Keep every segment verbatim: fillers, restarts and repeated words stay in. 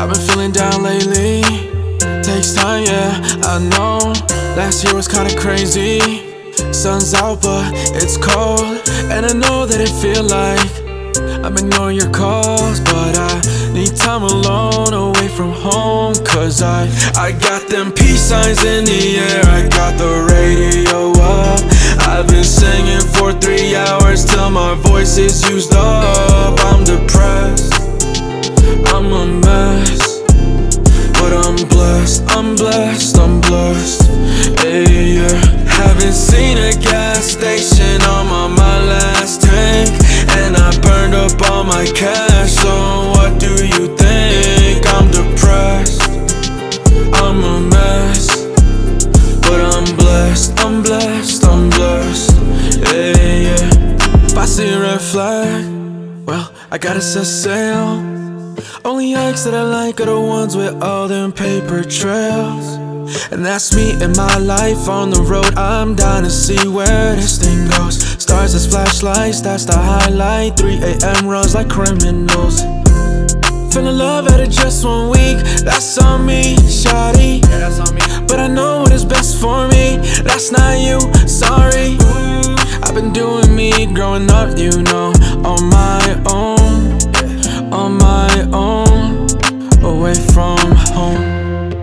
I've been feeling down lately. Takes time, yeah, I know. Last year was kinda crazy. Sun's out, but it's cold, and I know that it feel like I'm ignoring your calls, but I need time alone, away from home. Cause I, I got them peace signs in the air, I got the radio up. I've been singing for three hours till my voice is used up. I'm depressed, I'm a mess, but I'm blessed, I'm blessed, I'm blessed. Hey, yeah. Haven't seen a gas station, I'm on my last tank, and I burned up all my cash, so what do you think? I'm depressed, I'm a mess, but I'm blessed, I'm blessed, I'm blessed. Yeah, yeah. If I see a red flag, well, I gotta set sail. Only hikes that I like are the ones with all them paper trails. And that's me and my life on the road. I'm down to see where this thing goes. Stars as flashlights, that's the highlight. three A M runs like criminals. Feeling love out of just one week, that's on me, shawty. Yeah, that's on me. But I know what is best for me, that's not you, sorry. I've been doing me, growing up, you know, on my own, on my own, away from home.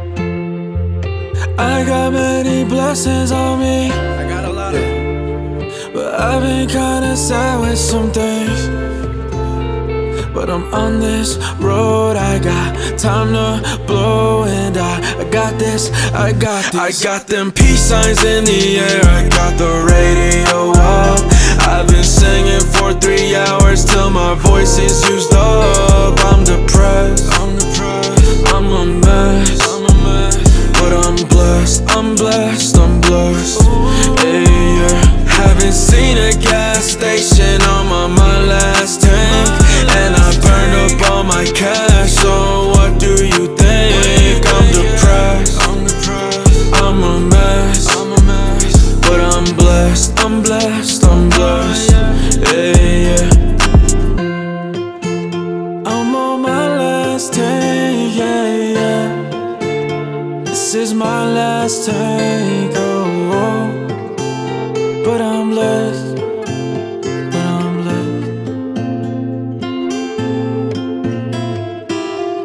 I got many blessings on me, I got a lot of it, but I've been kinda sad with some things. But I'm on this road, I got time to blow, and I, I got this, I got this. I got them peace signs in the air, I got the radio up. I've been singing for three hours till my voice is used up. I'm depressed, I'm depressed, I'm a mess, I'm a mess, but I'm blessed, I'm blessed, I'm blessed. Hey, yeah. Haven't seen a gas station, I'm on my last tank, and I burned up all my cash, so what do you think? I'm depressed, I'm depressed, I'm a mess, I'm a mess, but I'm blessed, I'm blessed, I'm blessed. Yeah, yeah. I'm on my last tank, yeah, yeah. This is my last tank.